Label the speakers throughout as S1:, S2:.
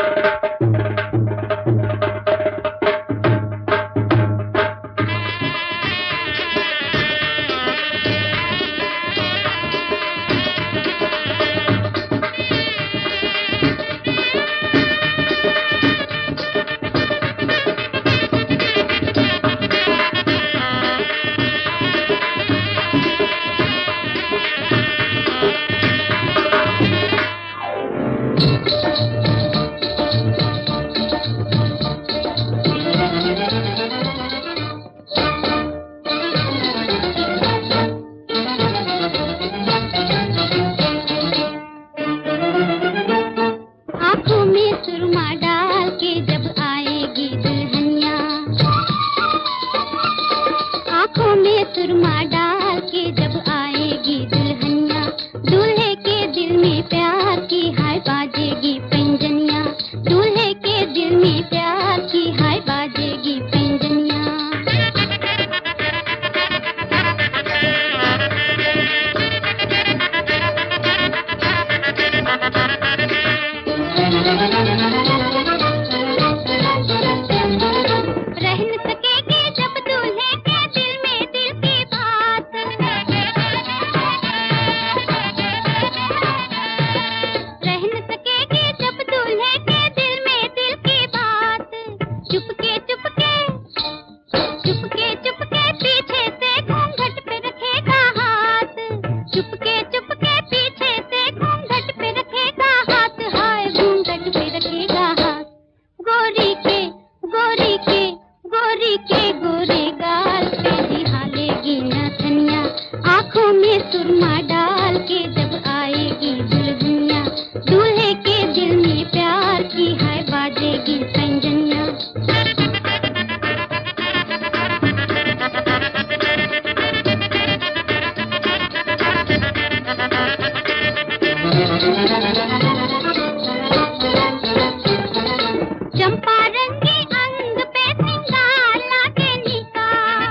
S1: सुरमा डाल के जब आएगी दुल्हनिया, आंखों में सुरमा डाल के जब आएगी दुल्हनिया, दूल्हे के दिल में प्यार की हाय बाजेगी पैंजनिया, दूल्हे के दिल में प्यार की हाय बाजेगी पैंजनिया। रह न सकेगी जब दूल्हे के दिल में दिल की बात, रह न सकेगी जब दूल्हे के दिल में दिल की बात। चुपके चुपके चुपके चुपके पीछे से घूंघट पे रखेगा हाथ, चुपके चुपके पीछे से घूंघट पे रखेगा हाथ, हाय घूंघट पे रखेगा हाथ। गोरी के गोरी के गोरी के गोरे गाल पे निहालेगी नथनिया, आंखों में सुरमा डाल के जब आएगी दुल्हनिया, दूल्हे के दिल में प्यार की हाय बाजेगी पैंजनिया। चंपा रंगी अंग पे सिंगार लागे निका,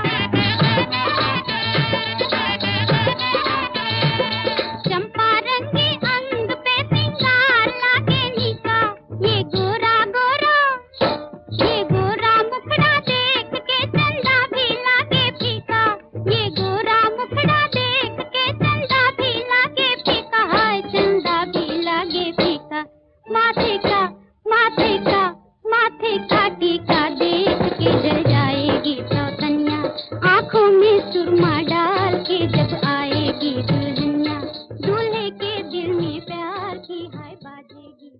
S1: चंपा रंगी अंग पे सिंगार लागे निका, ये गोरा गोरा ये गोरा मुखड़ा देख के चंदा भी लागे फीका, ये गोरा मुखड़ा देख के चंदा भी लागे फीका, हाय चंदा भी लागे फीका। माथे का माथे का माथे का टीका देख के जल जाएगी सौतनिया, आंखों में सुरमा डाल के जब आएगी दुल्हनिया, दूल्हे के दिल में प्यार की हाय बाजेगी।